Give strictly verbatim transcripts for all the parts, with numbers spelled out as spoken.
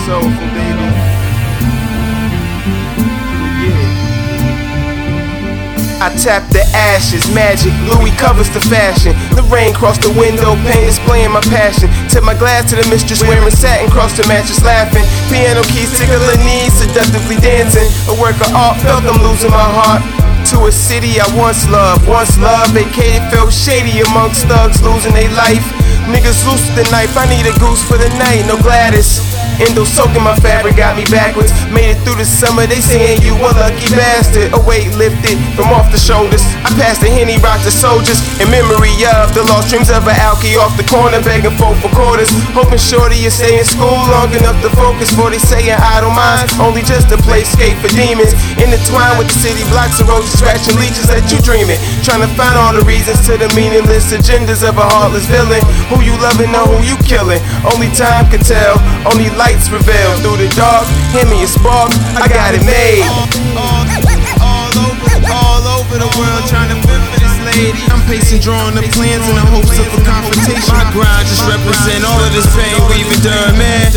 soulful, baby. I tap the ashes, magic, Louis covers the fashion. The rain crossed the window pane, displaying my passion. Tip my glass to the mistress, wearing satin, cross the mattress, laughing. Piano keys tickling knees, seductively dancing. A work of art, felt I'm losing my heart. To a city I once loved, once loved, vacated, felt shady amongst thugs losing their life. Niggas loose with the knife, I need a goose for the night, no Gladys. Endo soaking my fabric, got me backwards. Made it through the summer, they saying you a lucky bastard. A weight lifted from off the shoulders. I passed the Henny rock to soldiers in memory of the lost dreams of an alky off the corner, begging folk for quarters. Hoping shorty you stay in school long enough to focus for they saying idle minds. Only just a playscape for demons. Intertwined with the city blocks and roaches, scratching leeches that you dreaming. Trying to find all the reasons to the meaningless agendas of a heartless villain. Who you loving or who you killing? Only time can tell. Only lights reveal through the dark. Hand me a spark, I got it made. All, all, all over, all over the world, trying to fend for this lady. I'm pacing, drawing the plans in the hopes of a confrontation. My grind just represent all of this pain we've endured, man.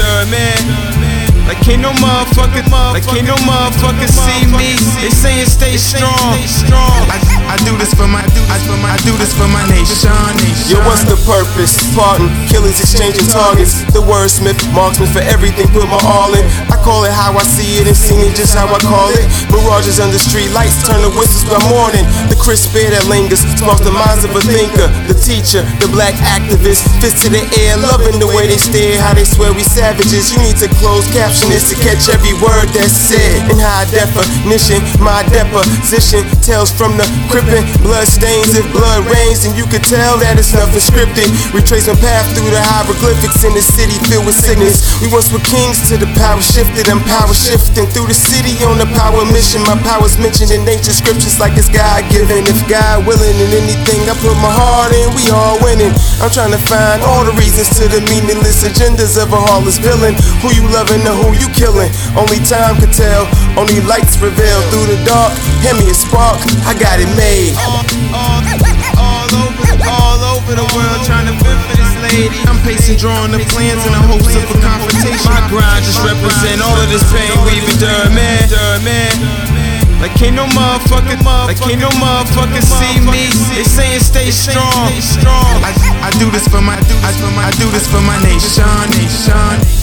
Like ain't no motherfucker, like ain't no motherfucker see me. They saying stay strong. I, I do this for my, I, I do this for my nation. Yo, what's the purpose? Parting, killers exchanging targets. The wordsmith, marksman for everything, put my all in. I call it how I see it and seen it just how I call it. Mirages under street lights, turn the whistles by morning. The crisp air that lingers, sparks the minds of a thinker. The teacher, the black activist, fist to the air, loving the way they stare, how they swear we savages. You need to close caption this to catch every word that's said. In high definition, my deposition tells from the crippin' blood stains. If blood rains, then you could tell that it's nothing scripted. Retrace my path through the hieroglyphics in the city filled with sickness. We once were kings to the power shifted. I'm power shifting through the city on a power mission. My power's mentioned in ancient scriptures like it's God-given. If God willing in anything I put my heart in, we all winning. I'm trying to find all the reasons to the meaningless agendas of a heartless villain. Who you loving or who you killing? Only time can tell, only lights reveal through the dark. Hand me a spark, I got it made. All, all, all over, all over the world, trying to fend for this lady. I'm pacing, drawing the plans in the hopes of a confrontation. My grind just represent all of this pain we've endured, man. Like ain't no motherfucker, like ain't no motherfucker see me. They saying stay strong. I, I do this for my, I, I do this for my nation.